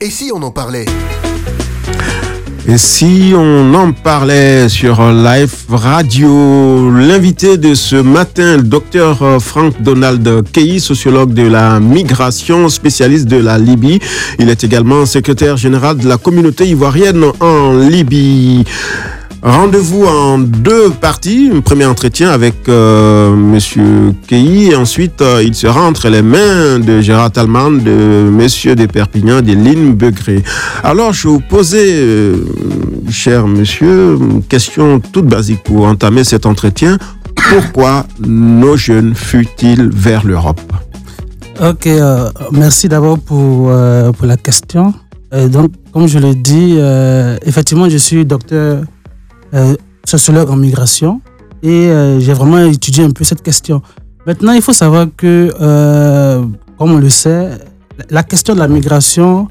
Et si on en parlait ? Et si on en parlait sur Live Radio, l'invité de ce matin, le docteur Frank Donald Keyi, sociologue de la migration, spécialiste de la Libye. Il est également secrétaire général de la communauté ivoirienne en Libye. Rendez-vous en deux parties. Un premier entretien avec Monsieur Keyi et ensuite il sera entre les mains de Gérard Talman, de Monsieur de Perpignan, de Lynn Begré. Alors je vous posais, cher monsieur, une question toute basique pour entamer cet entretien. Pourquoi nos jeunes fuient-ils vers l'Europe ? Ok, merci d'abord pour la question. Donc, comme je l'ai dit, effectivement, je suis docteur sociologue en migration et j'ai vraiment étudié un peu cette question. Maintenant, il faut savoir que, comme on le sait, la question de la migration,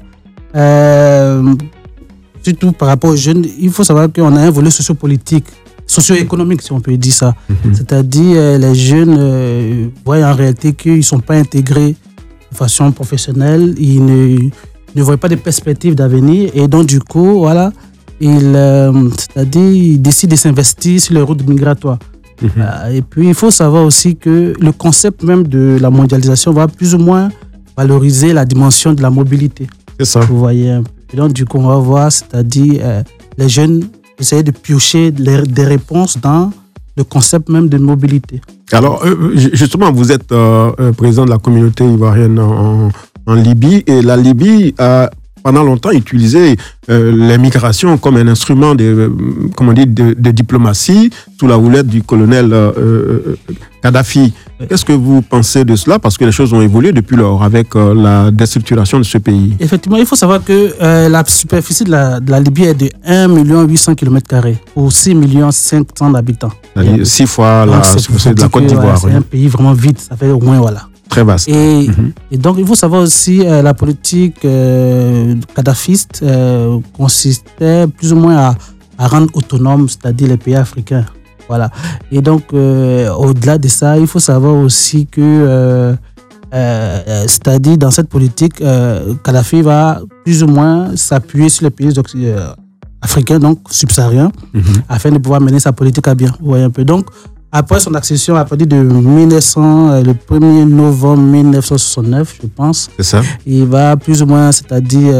surtout par rapport aux jeunes, il faut savoir qu'on a un volet sociopolitique, socio-économique, si on peut dire ça. C'est-à-dire, les jeunes voient en réalité qu'ils ne sont pas intégrés de façon professionnelle, ils ne voient pas de perspectives d'avenir et donc, du coup, voilà, ils décident de s'investir sur les routes migratoires. Et puis, il faut savoir aussi que le concept même de la mondialisation va plus ou moins valoriser la dimension de la mobilité. C'est ça. Vous voyez un peu. Et donc, du coup, on va voir, c'est-à-dire les jeunes essayer de piocher des réponses dans le concept même de mobilité. Alors, justement, vous êtes président de la communauté ivoirienne en Libye et la Libye a pendant longtemps utilisé les migrations comme un instrument de diplomatie sous la houlette du colonel Kadhafi. Oui. Qu'est-ce que vous pensez de cela ? Parce que les choses ont évolué depuis lors avec la déstructuration de ce pays. Effectivement, il faut savoir que la superficie de la Libye est de 1 800 km² pour 6 500 000 habitants. 6 fois la superficie de la Côte d'Ivoire. C'est un pays vraiment vide, ça fait au moins voilà. Très vaste. Et donc, il faut savoir aussi la politique kadhafiste consistait plus ou moins à rendre autonomes, c'est-à-dire les pays africains. Voilà. Et donc, au-delà de ça, il faut savoir aussi que, c'est-à-dire dans cette politique, Kadhafi va plus ou moins s'appuyer sur les pays africains, donc subsahariens, afin de pouvoir mener sa politique à bien. Vous voyez un peu. Donc, après son accession, à partir de le 1er novembre 1969, je pense, c'est ça. Il va plus ou moins, c'est-à-dire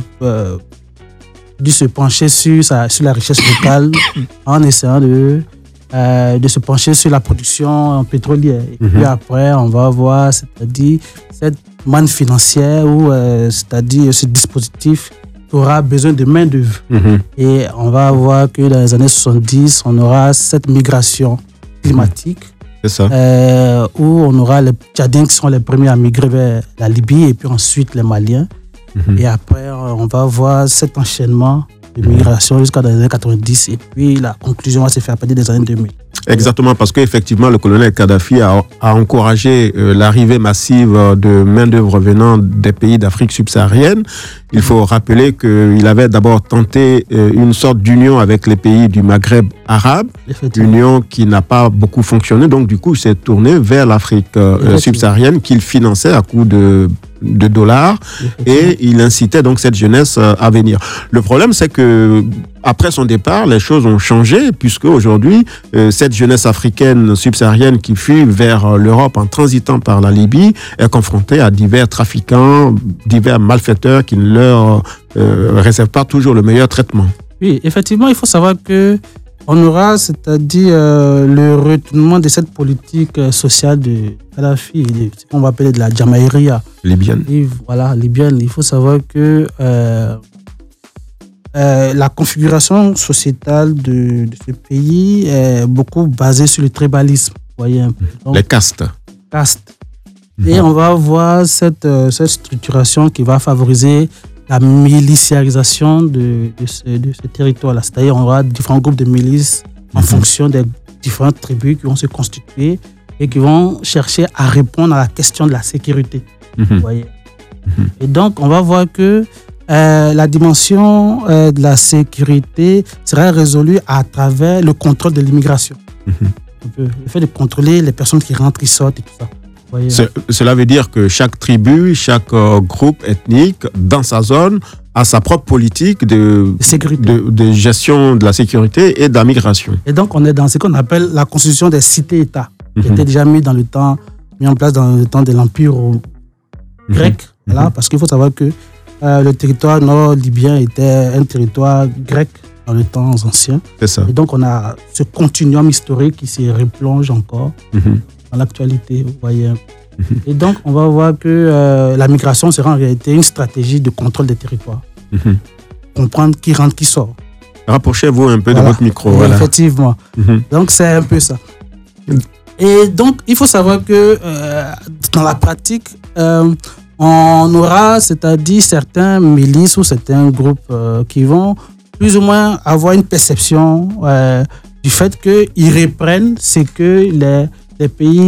se pencher sur la richesse locale en essayant de se pencher sur la production pétrolière. Et puis après, on va voir, c'est-à-dire cette manne financière ou c'est-à-dire ce dispositif qui aura besoin de main-d'œuvre. Et on va voir que dans les années 70, on aura cette migration climatique, c'est ça. Où on aura les Tchadiens qui sont les premiers à migrer vers la Libye et puis ensuite les Maliens. Et après, on va voir cet enchaînement de migration jusqu'à dans les années 90 et puis la conclusion va se faire à partir des années 2000. Exactement, parce qu'effectivement, le colonel Kadhafi a encouragé l'arrivée massive de main-d'œuvre venant des pays d'Afrique subsaharienne. Il faut rappeler qu'il avait d'abord tenté une sorte d'union avec les pays du Maghreb arabe, union qui n'a pas beaucoup fonctionné. Donc, du coup, il s'est tourné vers l'Afrique subsaharienne qu'il finançait à coups de dollars et il incitait donc cette jeunesse à venir. Le problème, c'est que après son départ, les choses ont changé puisque aujourd'hui, cette jeunesse africaine subsaharienne qui fuit vers l'Europe en transitant par la Libye est confrontée à divers trafiquants, divers malfaiteurs qui ne leur réservent pas toujours le meilleur traitement. Oui, effectivement, il faut savoir que on aura, c'est-à-dire le retournement de cette politique sociale de Kadhafi, ce qu'on va appeler de la Jamaïria. Libyenne. Et voilà, libyenne. Il faut savoir que la configuration sociétale de ce pays est beaucoup basée sur le tribalisme. Vous voyez un peu. Donc, les castes. Et on va voir cette structuration qui va favoriser la miliciarisation de ce territoire-là. C'est-à-dire qu'on aura différents groupes de milices en fonction des différentes tribus qui vont se constituer et qui vont chercher à répondre à la question de la sécurité. Vous voyez. Et donc, on va voir que la dimension de la sécurité sera résolue à travers le contrôle de l'immigration. Le fait de contrôler les personnes qui rentrent, qui sortent et tout ça. Cela veut dire que chaque tribu, chaque groupe ethnique dans sa zone a sa propre politique de gestion de la sécurité et de la migration. Et donc, on est dans ce qu'on appelle la constitution des cités-États, qui était déjà mis en place dans le temps de l'Empire grec. Voilà, parce qu'il faut savoir que le territoire nord-libyen était un territoire grec dans les temps anciens. C'est ça. Et donc, on a ce continuum historique qui se replonge encore dans l'actualité, vous voyez. Et donc, on va voir que la migration sera en réalité une stratégie de contrôle des territoires. Comprendre qui rentre, qui sort. Rapprochez-vous un peu de votre micro. Voilà. Effectivement. Donc, c'est un peu ça. Et donc, il faut savoir que dans la pratique, on aura, c'est-à-dire certains milices ou certains groupes qui vont plus ou moins avoir une perception du fait qu'ils reprennent ce que les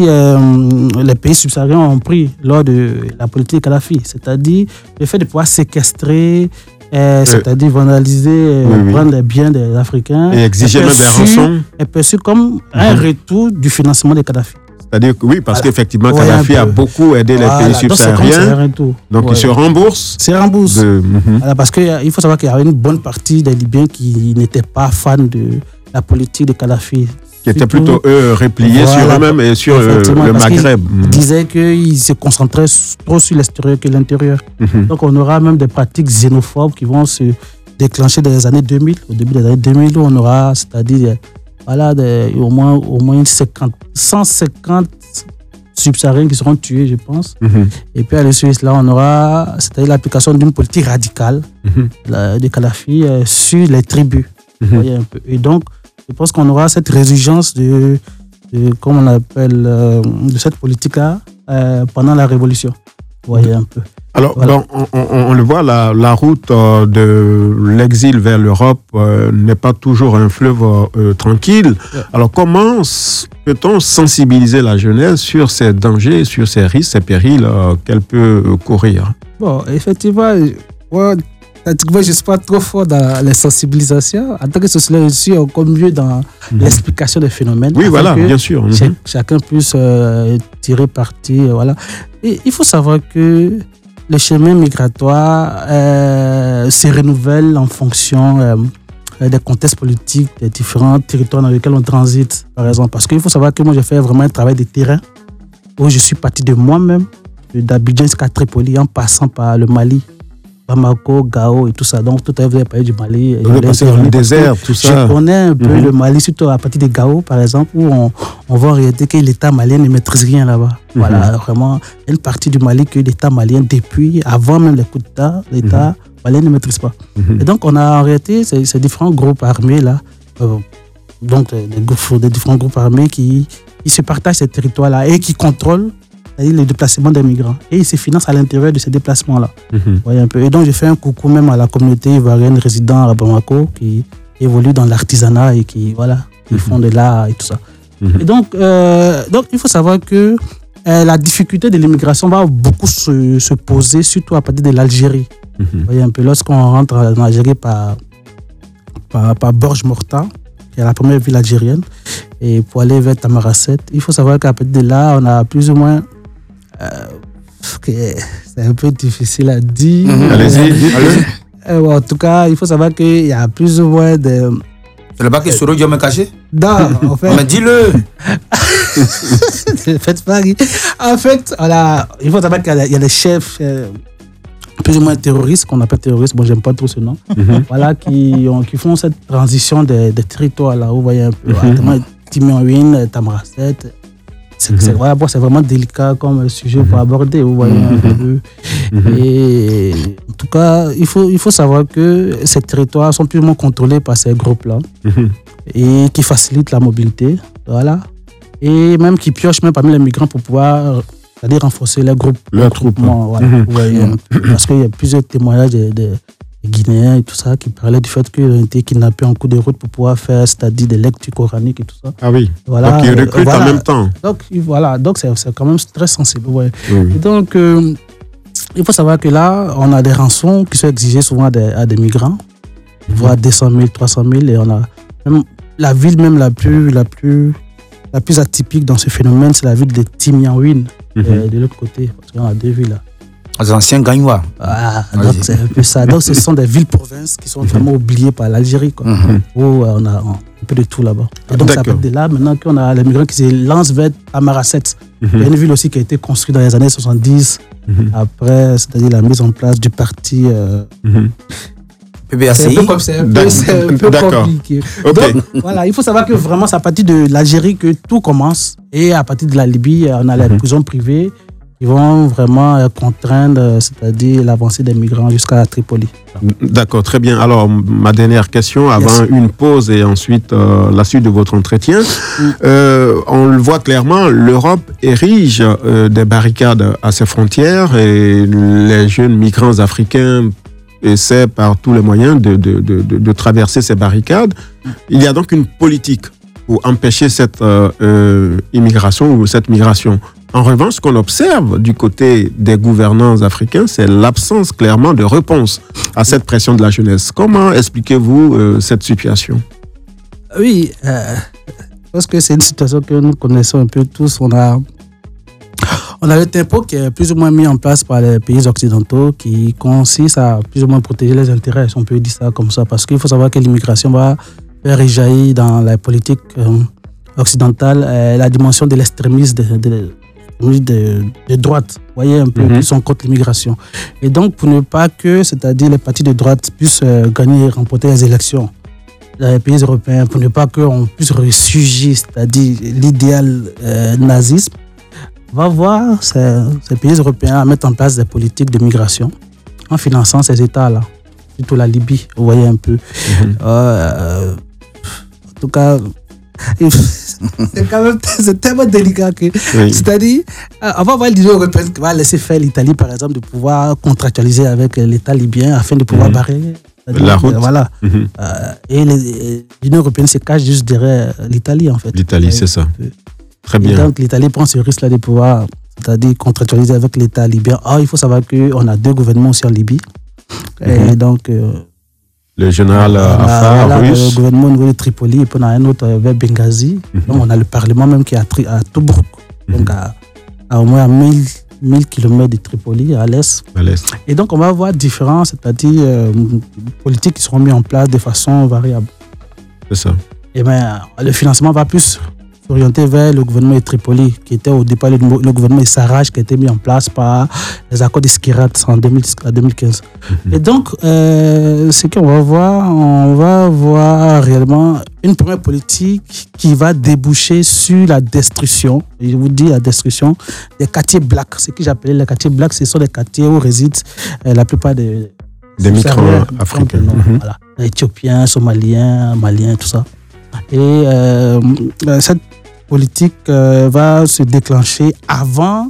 pays subsahariens ont pris lors de la politique Kadhafi, c'est-à-dire le fait de pouvoir séquestrer, c'est-à-dire vandaliser, prendre les biens des Africains. Et exiger même des rançons. Est perçu comme un retour du financement de Kadhafi. C'est-à-dire que oui, parce qu'effectivement, Kadhafi a beaucoup aidé les pays subsahariens. Donc, il se rembourse. Parce qu'il faut savoir qu'il y avait une bonne partie des Libyens qui n'étaient pas fans de la politique de Kadhafi. Qui étaient plutôt, repliés sur eux-mêmes et sur le Maghreb. Ils disaient qu'ils se concentraient trop sur l'extérieur que l'intérieur. Donc, on aura même des pratiques xénophobes qui vont se déclencher dans les années 2000. Au début des années 2000, où on aura, c'est-à-dire... au moins 150 subsahariens qui seront tués, je pense. Et puis à la suite, là, on aura, c'est-à-dire l'application d'une politique radicale de Kadhafi sur les tribus. Voyez un peu. Et donc, je pense qu'on aura cette résurgence de comment on appelle, de cette politique-là pendant la Révolution. Vous voyez un peu. Alors, on le voit, la route de l'exil vers l'Europe n'est pas toujours un fleuve tranquille. Alors, comment peut-on sensibiliser la jeunesse sur ces dangers, sur ces risques, ces périls qu'elle peut courir? Bon, effectivement, moi, je ne suis pas trop fort dans la sensibilisation. En tant que sociologue, je suis encore mieux dans l'explication des phénomènes. Oui, voilà, bien sûr. Chacun puisse tirer parti. Voilà. Et il faut savoir que le chemin migratoire se renouvelle en fonction des contextes politiques, des différents territoires dans lesquels on transite, par exemple. Parce qu'il faut savoir que moi, j'ai fait vraiment un travail de terrain où je suis parti de moi-même, d'Abidjan jusqu'à Tripoli, en passant par le Mali, Bamako, Gao et tout ça. Donc, tout à l'heure, vous avez parlé du Mali. Vous avez passé dans le désert, tout ça. Je connais un peu le Mali, surtout à partir de Gao, par exemple, où on voit en réalité que l'État malien ne maîtrise rien là-bas. Voilà, vraiment, une partie du Mali que l'État malien, depuis, avant même les coups d'État, l'État malien ne maîtrise pas. Et donc, on a en réalité ces différents groupes armés là, donc des différents groupes armés qui se partagent ces territoires-là et qui contrôlent les déplacements des migrants. Et ils se financent à l'intérieur de ces déplacements-là. Voyez un peu. Et donc, je fais un coucou même à la communauté ivoirienne résidant à Bamako qui évolue dans l'artisanat et qui font de l'art et tout ça. Et donc, il faut savoir que la difficulté de l'immigration va beaucoup se poser, surtout à partir de l'Algérie. Voyez un peu. Lorsqu'on rentre en Algérie par Borj-Morta, qui est la première ville algérienne, et pour aller vers Tamaracet, il faut savoir qu'à partir de là, on a plus ou moins... c'est un peu difficile à dire. Allez-y, dites-le. En tout cas, il faut savoir qu'il y a plus ou moins de... C'est le bac qui se me caché? Non, en fait... Mais dis-le. Faites pas rire. En fait, il faut savoir qu'il y a des chefs plus ou moins terroristes, qu'on appelle terroristes, bon, j'aime pas trop ce nom, qui font cette transition des territoires là, vous voyez un peu, Timiouine, Tamaracet. C'est vraiment délicat comme sujet pour aborder, vous voyez un peu. Et en tout cas, il faut savoir que ces territoires sont plus ou moins contrôlés par ces groupes-là et qui facilitent la mobilité, voilà. Et même qui piochent même parmi les migrants pour pouvoir, c'est-à-dire renforcer les groupes. Leur troupement. Voilà, vous voyez un peu. Parce qu'il y a plusieurs témoignages des Guinéens et tout ça qui parlaient du fait qu'ils ont été kidnappés en cours de route pour pouvoir faire, c'est-à-dire des lectures coraniques et tout ça. Ah oui. Voilà. Donc ils recrutent en même temps. Donc c'est quand même très sensible. Ouais. Et donc il faut savoir que là, on a des rançons qui sont exigées souvent à des migrants, voire 200 000, 300 000, et on a même la ville même la plus atypique dans ce phénomène, c'est la ville de Timiouine. de l'autre côté, parce qu'on a 2 villes là. Les anciens Gagnois. Donc c'est un peu ça. Donc ce sont des villes-provinces qui sont vraiment oubliées par l'Algérie, quoi. Où on a un peu de tout là-bas. Et donc ça peut être de là maintenant qu'on a les migrants qui se lancent vers Tamaracet. Il y a une ville aussi qui a été construite dans les années 70. Après, c'est-à-dire la mise en place du parti. PBACI. C'est un peu compliqué. Okay. Donc voilà, il faut savoir que vraiment c'est à partir de l'Algérie que tout commence. Et à partir de la Libye, on a les prisons privées qui vont vraiment contraindre, c'est-à-dire l'avancée des migrants jusqu'à Tripoli. D'accord, très bien. Alors, ma dernière question avant une pause et ensuite la suite de votre entretien. On le voit clairement, l'Europe érige des barricades à ses frontières et les jeunes migrants africains essaient par tous les moyens de traverser ces barricades. Il y a donc une politique pour empêcher cette immigration ou cette migration. En revanche, ce qu'on observe du côté des gouvernants africains, c'est l'absence clairement de réponse à cette pression de la jeunesse. Comment expliquez-vous cette situation? Oui, parce que c'est une situation que nous connaissons un peu tous. On a le tempo qui est plus ou moins mis en place par les pays occidentaux qui consiste à plus ou moins protéger les intérêts, si on peut dire ça comme ça. Parce qu'il faut savoir que l'immigration va faire réjaillir dans la politique occidentale la dimension de l'extrémisme de droite, vous voyez un peu, qui sont contre l'immigration. Et donc, pour ne pas que, c'est-à-dire les partis de droite puissent gagner et remporter les élections dans les pays européens, pour ne pas qu'on puisse ressurgir, c'est-à-dire l'idéal nazisme, on va voir ces pays européens à mettre en place des politiques de migration en finançant ces États-là, surtout la Libye, vous voyez un peu. En tout cas, c'est tellement délicat que c'est-à-dire on va voir l'Union européenne qui va laisser faire l'Italie par exemple de pouvoir contractualiser avec l'État libyen afin de pouvoir barrer la route. Voilà. Et l'Union européenne se cache juste derrière l'Italie en fait. L'Italie, c'est ça. Très bien. Et donc l'Italie prend ce risque là de pouvoir, c'est-à-dire contractualiser avec l'État libyen. Or il faut savoir qu'on a 2 gouvernements aussi en Libye. Et donc le général Haftar russe. Le gouvernement au niveau de Tripoli, et puis on a un autre vers Benghazi. Donc on a le Parlement même qui est à Tobruk, donc à au moins 1000 km de Tripoli, à l'est. Et donc on va avoir différents, c'est-à-dire politiques qui seront mises en place de façon variable. C'est ça. Et bien le financement va plus s'orienter vers le gouvernement de Tripoli, qui était au départ le gouvernement de Sarraj, qui a été mis en place par les accords de Skhirat en 2015. Et donc, ce qu'on va voir, on va voir réellement une première politique qui va déboucher sur la destruction, je vous dis la destruction des quartiers blacks. Ce que j'appelais les quartiers blacks, ce sont les quartiers où résident la plupart des migrants africains. Voilà. Éthiopiens, Somaliens, Maliens, tout ça. Et cette politique va se déclencher avant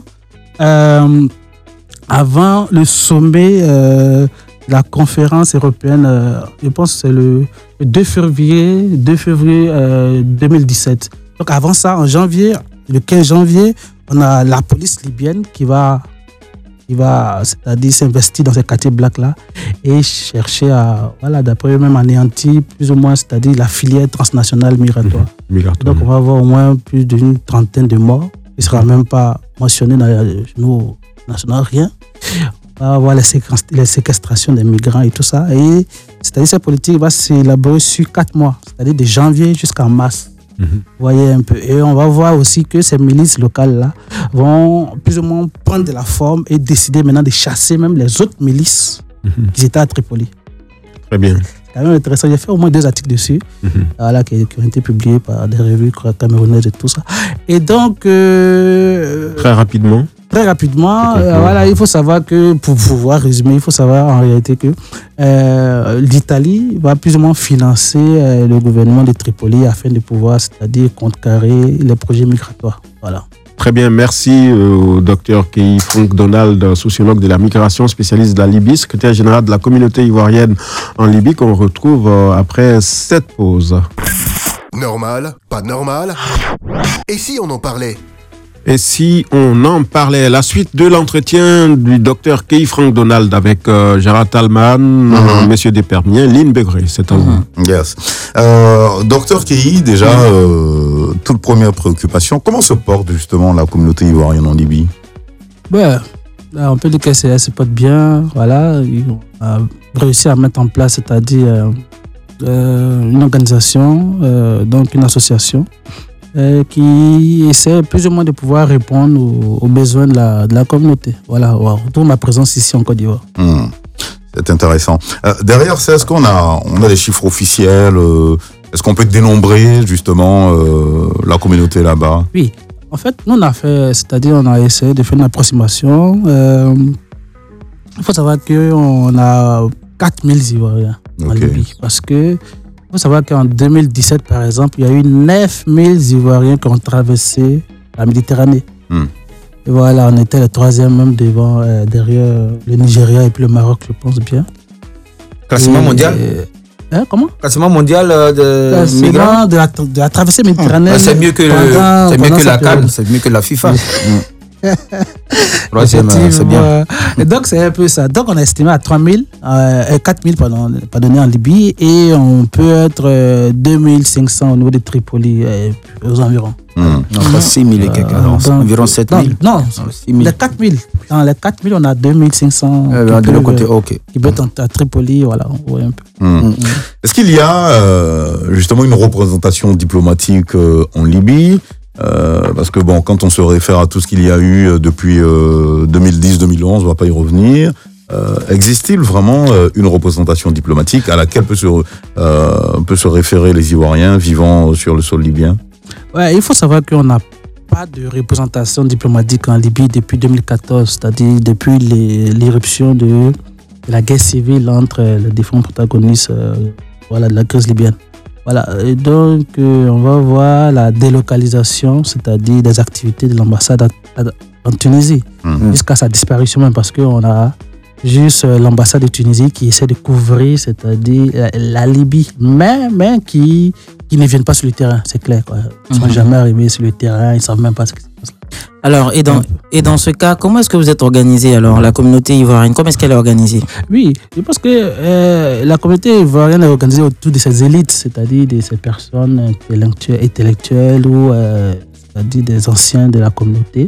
le sommet de la conférence européenne, je pense que c'est le 2 février 2017. Donc avant ça, en janvier, le 15 janvier, on a la police libyenne qui va c'est-à-dire s'investir dans ces quartiers blacks-là et chercher à, voilà, d'après eux-mêmes, anéantir plus ou moins, c'est-à-dire la filière transnationale migratoire. Donc on va avoir au moins plus d'une trentaine de morts. Il ne sera même pas mentionné dans les journaux nationaux, rien. On va avoir les séquestrations des migrants et tout ça. Et c'est-à-dire cette politique va s'élaborer sur 4 mois, c'est-à-dire de janvier jusqu'en mars. Vous voyez un peu. Et on va voir aussi que ces milices locales-là vont plus ou moins prendre de la forme et décider maintenant de chasser même les autres milices qui étaient à Tripoli. Très bien. C'est quand même intéressant. J'ai fait au moins 2 articles dessus, voilà, qui ont été publiés par des revues camerounaises et tout ça. Et donc... Très rapidement, voilà, il faut savoir que, pour pouvoir résumer, il faut savoir en réalité que l'Italie va plus ou moins financer le gouvernement de Tripoli afin de pouvoir, c'est-à-dire contrecarrer les projets migratoires. Voilà. Très bien, merci au docteur Kei Frank Donald, sociologue de la migration, spécialiste de la Libye, secrétaire général de la communauté ivoirienne en Libye, qu'on retrouve après cette pause. Normal, pas normal. Et si on en parlait ? Et si on en parlait, la suite de l'entretien du docteur Kei Frank Donald avec Gérard Talman, Monsieur Despermiens, Lynn Begré, c'est à vous. Yes. Docteur Kei, déjà, toute première préoccupation, comment se porte justement la communauté ivoirienne en Libye ? Ouais, là, on peut dire que ça se porte bien. Voilà, on a réussi à mettre en place, c'est-à-dire une organisation, donc une association, qui essaie plus ou moins de pouvoir répondre aux besoins de la communauté. Voilà, autour de ma présence ici en Côte d'Ivoire. C'est intéressant. Derrière ça, est-ce qu'on a des chiffres officiels est-ce qu'on peut dénombrer justement la communauté là-bas? Oui. En fait, nous, on a fait, c'est-à-dire on a essayé de faire une approximation. Il faut savoir qu'on a 4000 Ivoiriens en Libye. Parce que, il faut savoir qu'en 2017, par exemple, il y a eu 9000 Ivoiriens qui ont traversé la Méditerranée. Et voilà, on était le 3e même derrière le Nigeria et puis le Maroc, je pense bien. Classement mondial comment? Classement mondial de migrants de la traversée méditerranéenne. C'est mieux que la CAN, c'est mieux que la FIFA. C'est bien. Et donc, c'est un peu ça. Donc, on a estimé à 4000 en Libye et on peut être 2500 au niveau de Tripoli aux environs. Pas 6000 et quelques, environ 7000. Non, les 4000. Dans les 4000, on a 2500 de l'autre côté, qui peut être à Tripoli, voilà, on voit un peu. Est-ce qu'il y a justement une représentation diplomatique en Libye? Parce que bon, quand on se réfère à tout ce qu'il y a eu depuis 2010-2011, on ne va pas y revenir. Existe-t-il vraiment une représentation diplomatique à laquelle peut se référer les Ivoiriens vivant sur le sol libyen? Ouais, il faut savoir qu'on n'a pas de représentation diplomatique en Libye depuis 2014, c'est-à-dire depuis l'éruption de la guerre civile entre les différents protagonistes de la crise libyenne. Voilà, et donc on va voir la délocalisation, c'est-à-dire des activités de l'ambassade en Tunisie, jusqu'à sa disparition même, parce qu'on a juste l'ambassade de Tunisie qui essaie de couvrir, c'est-à-dire la Libye, mais qui ne viennent pas sur le terrain, c'est clair, quoi. Ils ne sont jamais arrivés sur le terrain, ils ne savent même pas ce qui se passe là. Alors, et dans ce cas, comment est-ce que vous êtes organisé, alors, la communauté ivoirienne? Comment est-ce qu'elle est organisée? Oui, je pense que la communauté ivoirienne est organisée autour de ces élites, c'est-à-dire de ces personnes intellectuelles ou c'est-à-dire des anciens de la communauté,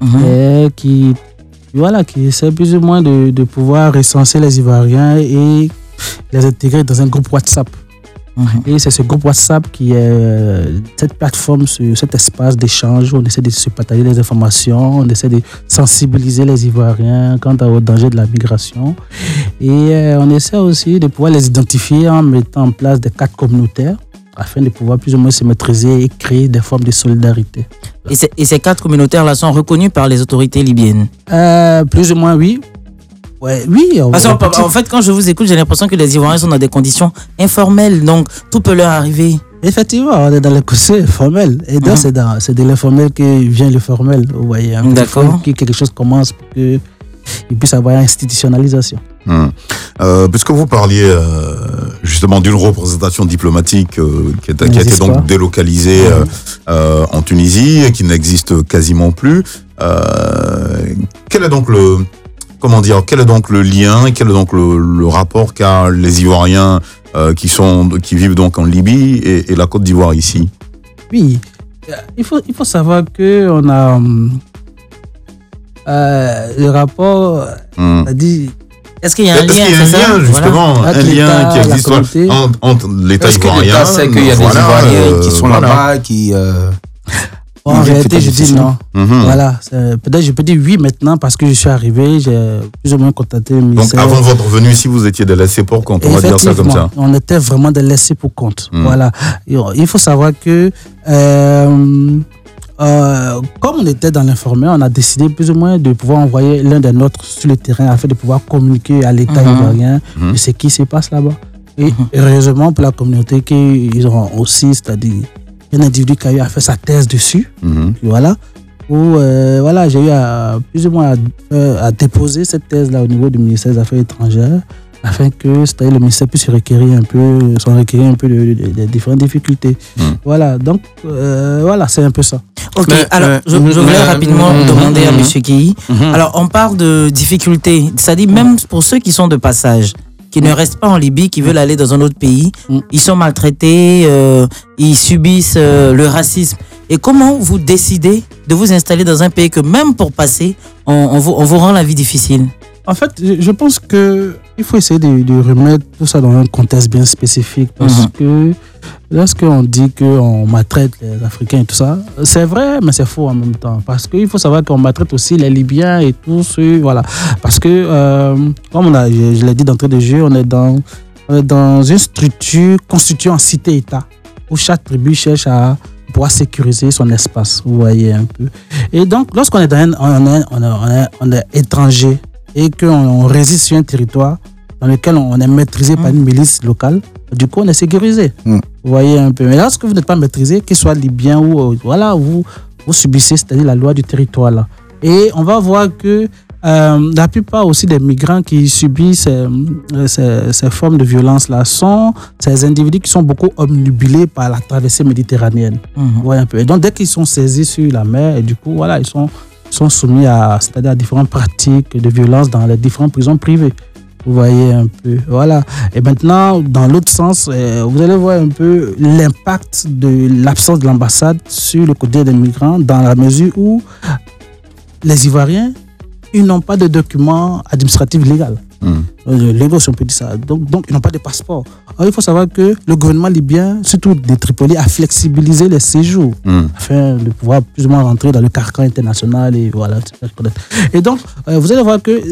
qui essaient plus ou moins de pouvoir recenser les Ivoiriens et les intégrer dans un groupe WhatsApp. Et c'est ce groupe WhatsApp qui est cette plateforme, cet espace d'échange où on essaie de se partager des informations, on essaie de sensibiliser les Ivoiriens quant au danger de la migration. Et on essaie aussi de pouvoir les identifier en mettant en place des cadres communautaires afin de pouvoir plus ou moins se maîtriser et créer des formes de solidarité. Et ces cadres communautaires-là sont reconnus par les autorités libyennes? Plus ou moins, oui. Ouais, oui. Parce en fait, quand je vous écoute, j'ai l'impression que les Ivoiriens sont dans des conditions informelles, donc tout peut leur arriver. Effectivement, on est dans les conditions informelles. Et donc, c'est de l'informel que vient le formel. Vous voyez, d'accord. Que quelque chose commence pour qu'il puisse avoir une institutionnalisation. Puisque vous parliez justement d'une représentation diplomatique qui a été donc délocalisée en Tunisie et qui n'existe quasiment plus, quel est donc le lien et quel est donc le rapport qu'a les Ivoiriens qui vivent donc en Libye et la Côte d'Ivoire ici? Oui, il faut savoir que on a le rapport dit. Est-ce qu'il y a un lien, justement, un lien qui existe entre l'État ivoirien? C'est qu'il y a des Ivoiriens qui sont là-bas, qui... En réalité, je dis non. Voilà. Peut-être je peux dire oui maintenant parce que je suis arrivé, j'ai plus ou moins contacté le ministère. Donc avant votre venue ici, vous étiez des laissés pour compte, on va dire ça comme ça. On était vraiment des laissés pour compte. Voilà. Il faut savoir que comme on était dans l'informel, on a décidé plus ou moins de pouvoir envoyer l'un des nôtres sur le terrain afin de pouvoir communiquer à l'État ivoirien de ce qui se passe là-bas. Et heureusement pour la communauté qu'ils ont aussi, c'est-à-dire un individu qui a eu à faire sa thèse dessus, voilà, où j'ai eu plus ou moins à déposer cette thèse-là au niveau du ministère des Affaires étrangères, afin que le ministère puisse s'en requérir un peu des différentes difficultés. Voilà, donc c'est un peu ça. Ok, alors je voulais rapidement demander à M. Keï. Alors, on parle de difficultés, c'est-à-dire même pour ceux qui sont de passage, qui ne restent pas en Libye, qui veulent aller dans un autre pays, ils sont maltraités, ils subissent le racisme. Et comment vous décidez de vous installer dans un pays que même pour passer, on vous rend la vie difficile? En fait, je pense qu'il faut essayer de remettre tout ça dans un contexte bien spécifique parce que lorsqu'on dit qu'on maltraite les Africains et tout ça, c'est vrai, mais c'est faux en même temps. Parce qu'il faut savoir qu'on maltraite aussi les Libyens et tout ceux, voilà. Parce que, comme je l'ai dit d'entrée de jeu, on est dans une structure constituée en cité-État où chaque tribu cherche à pouvoir sécuriser son espace, vous voyez un peu. Et donc, lorsqu'on est on est étranger et qu'on résiste sur un territoire dans lequel on est maîtrisé par une milice locale, du coup, on est sécurisé. Vous voyez un peu. Mais lorsque vous n'êtes pas maîtrisé, qu'il soit libyen ou voilà, vous subissez, c'est-à-dire la loi du territoire là. Et on va voir que la plupart aussi des migrants qui subissent ces formes de violence-là sont ces individus qui sont beaucoup obnubilés par la traversée méditerranéenne. Vous voyez un peu. Et donc, dès qu'ils sont saisis sur la mer, et du coup, voilà, ils sont soumis c'est-à-dire à différentes pratiques de violence dans les différentes prisons privées. Vous voyez un peu, voilà. Et maintenant, dans l'autre sens, vous allez voir un peu l'impact de l'absence de l'ambassade sur le côté des migrants dans la mesure où les Ivoiriens, ils n'ont pas de documents administratifs légaux. Légaux, si on peut dire ça. Donc, ils n'ont pas de passeport. Alors, il faut savoir que le gouvernement libyen, surtout de Tripoli, a flexibilisé les séjours afin de pouvoir plus ou moins rentrer dans le carcan international et voilà. Et donc, vous allez voir que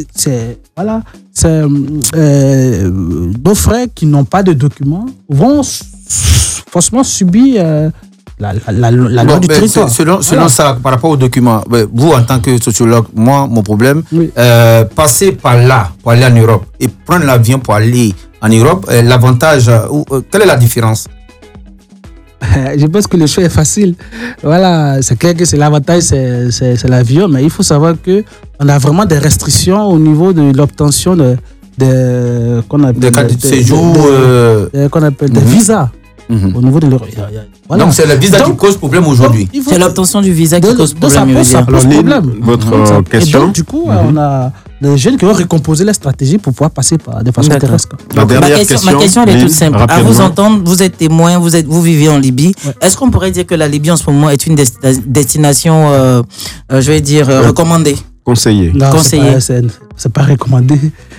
nos frères qui n'ont pas de documents vont forcément subir la loi du territoire. Selon ça, par rapport aux documents, vous en tant que sociologue, moi, mon problème, passer par là pour aller en Europe et prendre l'avion pour aller en Europe, l'avantage, quelle est la différence? Je pense que le choix est facile. Voilà, c'est clair que c'est l'avantage, c'est l'avion, mais il faut savoir qu'on a vraiment des restrictions au niveau de l'obtention des visas. Au niveau de l'Europe. Voilà. Donc c'est le visa qui cause problème aujourd'hui. C'est l'obtention du visa qui cause problème. Ça pose problème. Votre question. Et donc, du coup, on a des jeunes qui ont recomposé la stratégie pour pouvoir passer de façon terrestre. Ma question, elle est toute simple. À vous entendre, vous êtes témoin, vous vivez en Libye. Est-ce qu'on pourrait dire que la Libye en ce moment est une destination, je vais dire, recommandée? Conseiller. Non, c'est pas recommandé.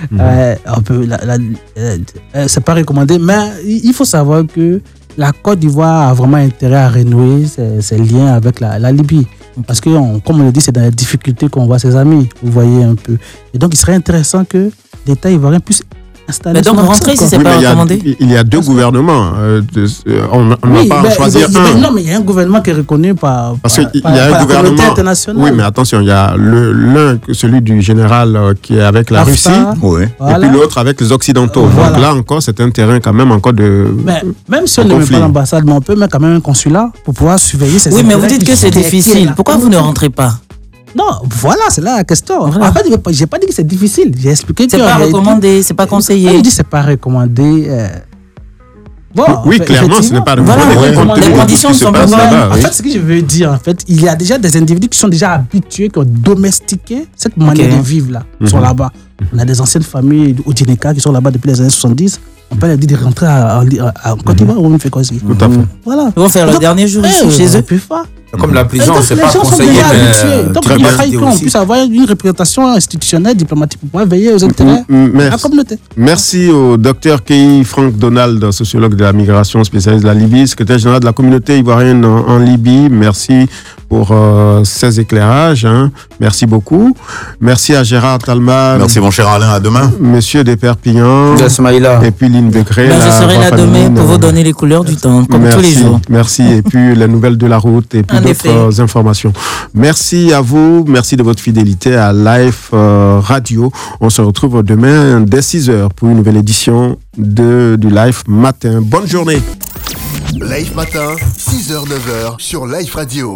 C'est pas recommandé, mais il faut savoir que la Côte d'Ivoire a vraiment intérêt à renouer ses liens avec la Libye. Parce que, comme on le dit, c'est dans les difficultés qu'on voit ses amis. Vous voyez un peu. Et donc, il serait intéressant que l'État ivoirien puisse installer. Mais donc, rentrer si c'est pas recommandé. Il y a deux gouvernements. On ne va pas choisir un. Non, mais il y a un gouvernement qui est reconnu par la communauté internationale. Oui, mais attention, il y a l'un, celui du général qui est avec la Russie, et puis l'autre avec les Occidentaux. Voilà. Donc là encore, c'est un terrain quand même encore de. Mais même si on ne met pas l'ambassade, on peut mettre quand même un consulat pour pouvoir surveiller ces. Oui, mais vous dites que c'est difficile. Pourquoi vous ne rentrez pas? Non, voilà, c'est là la question. Voilà. En fait, j'ai pas dit que c'est difficile. J'ai expliqué que c'est pas recommandé, c'est pas conseillé. Il dit c'est pas recommandé. Bon, oui, clairement, ce n'est pas recommandé. Les conditions ne sont pas bonnes. En fait, ce que je veux dire, en fait, il y a déjà des individus qui sont déjà habitués, qui ont domestiqué cette manière de vivre là. Ils sont là-bas. On a des anciennes familles au Djinéka qui sont là-bas depuis les années 70. On peut leur dire de rentrer en Côte d'Ivoire ou on fait quoi aussi. Tout à fait. Voilà. Ils vont faire le dernier jour ici chez eux. Comme la prison, c'est pas conseillé, mais donc il faille qu'on puisse avoir une représentation institutionnelle, diplomatique pour pouvoir veiller aux intérêts de la communauté. Merci au docteur Kei Frank Donald, sociologue de la migration, spécialiste de la Libye, secrétaire général de la communauté ivoirienne en Libye. Merci pour ces éclairages. Merci beaucoup. Merci à Gérard Talma. Merci mon cher Alain, à demain. Monsieur Desperpillans. Et puis Lynn Becquerel. Je serai là demain pour vous donner les couleurs du temps, comme tous les jours. Merci. Et puis les nouvelles de la route et puis d'autres informations. Merci à vous. Merci de votre fidélité à Life Radio. On se retrouve demain dès 6h pour une nouvelle édition du Life Matin. Bonne journée. Life Matin, 6h-9h sur Life Radio.